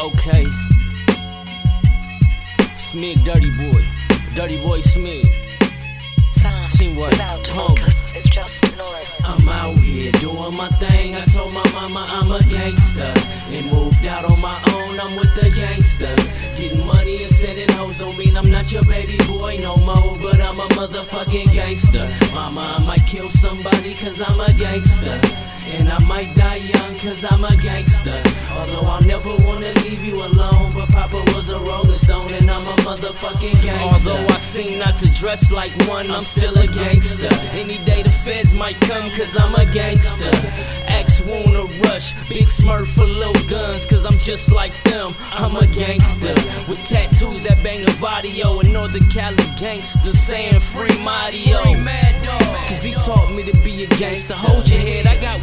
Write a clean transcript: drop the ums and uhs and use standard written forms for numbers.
Okay. Smig Dirty Boy Smig. Sound Teamwork, without focus is just noise. I'm out here doing my thing. I told my mama I'm a gangster. And moved out on my own, I'm with the gangsters. Getting money and sending hoes don't mean I'm not your baby boy no more, but I'm a motherfucking gangster. Mama, I might kill somebody cause I'm a gangster. And I might die young cause I'm a gangster. Although I'll never wanna leave you alone, but Papa was a rolling stone and I'm a motherfucking gangster. Although I seem not to dress like one, I'm still a gangster. Any day the feds might come cause I'm a gangster. Axe wound a rush, big smurf for little guns cause I'm just like them, I'm a gangster. With tattoos that bang the vadio and Northern Cali gangsters saying free Mario. Cause he taught me to be a gangster. Hold your head, I got